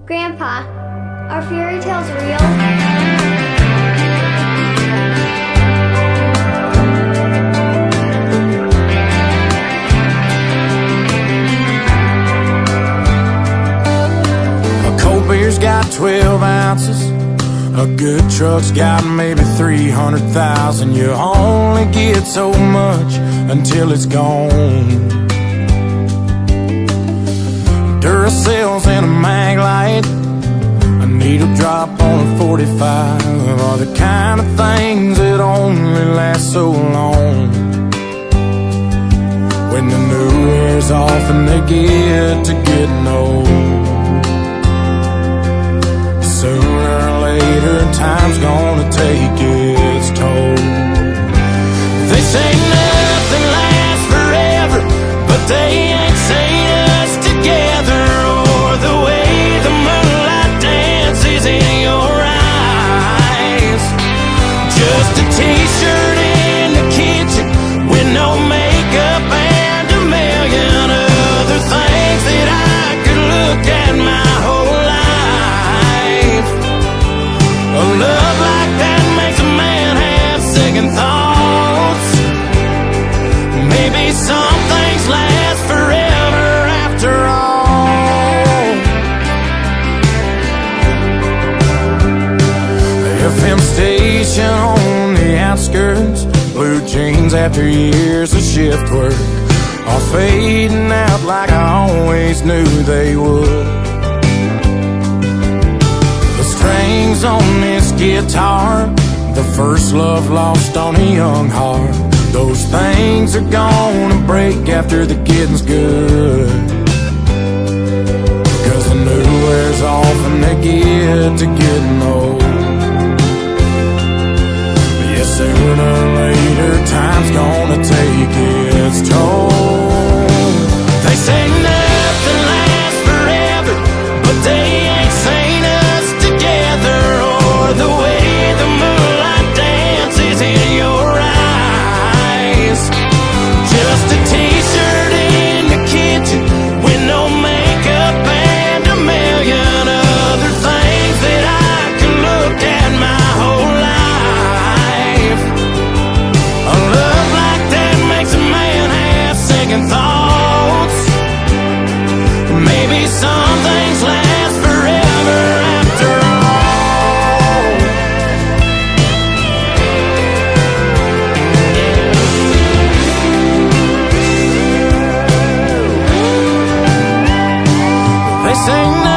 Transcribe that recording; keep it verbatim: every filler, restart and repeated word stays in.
Grandpa, are fairy tales real? A cold beer's got twelve ounces. A good truck's got maybe three hundred thousand. You only get so much until it's gone. Duracells and a mag light, a needle drop on a forty-five are the kind of things that only last so long. When the new wears off and they get to getting old, sooner or later time's gonna take its toll. They say nothing lasts forever, but they ain't saying us together, or the way the moonlight dances in your eyes. Just a t-shirt in the kitchen with no makeup and a million other things that I could look at my whole life. A love like that makes a man have second thoughts. Maybe some things last forever after all. The F M station on the outskirts, blue jeans after years of shift work are fading out like I always knew they would. The strings on this guitar, the first love lost on a young heart, those things are gonna break after the getting's good. Cause the new wears off and they get to getting old. Yeah, sooner or later time's gonna take its toll. They say nothing lasts forever, but they ain't saying us together, or the way the moonlight dances in your eyes. Just a t-shirt in the kitchen with no makeup and a million other things that I could look at my whole life. A love like that makes a man have second thoughts. Maybe some things last forever after all. They say